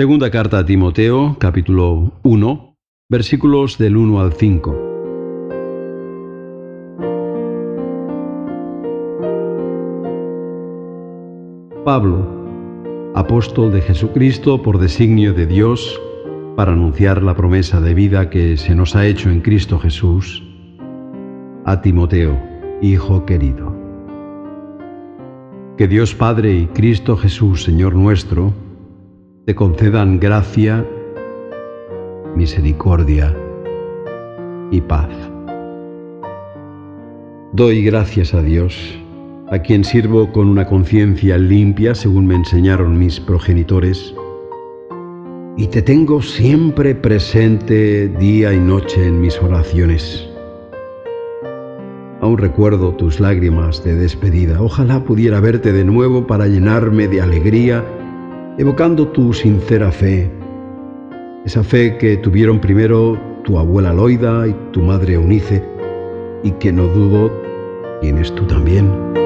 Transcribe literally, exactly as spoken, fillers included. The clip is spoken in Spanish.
Segunda carta a Timoteo, capítulo uno, versículos del uno al cinco. Pablo, apóstol de Jesucristo por designio de Dios, para anunciar la promesa de vida que se nos ha hecho en Cristo Jesús, a Timoteo, hijo querido. Que Dios Padre y Cristo Jesús, Señor nuestro, te concedan gracia, misericordia y paz. Doy gracias a Dios, a quien sirvo con una conciencia limpia según me enseñaron mis progenitores, y te tengo siempre presente día y noche en mis oraciones. Aún recuerdo tus lágrimas de despedida. Ojalá pudiera verte de nuevo para llenarme de alegría, evocando tu sincera fe, esa fe que tuvieron primero tu abuela Loida y tu madre Eunice, y que no dudo tienes tú también.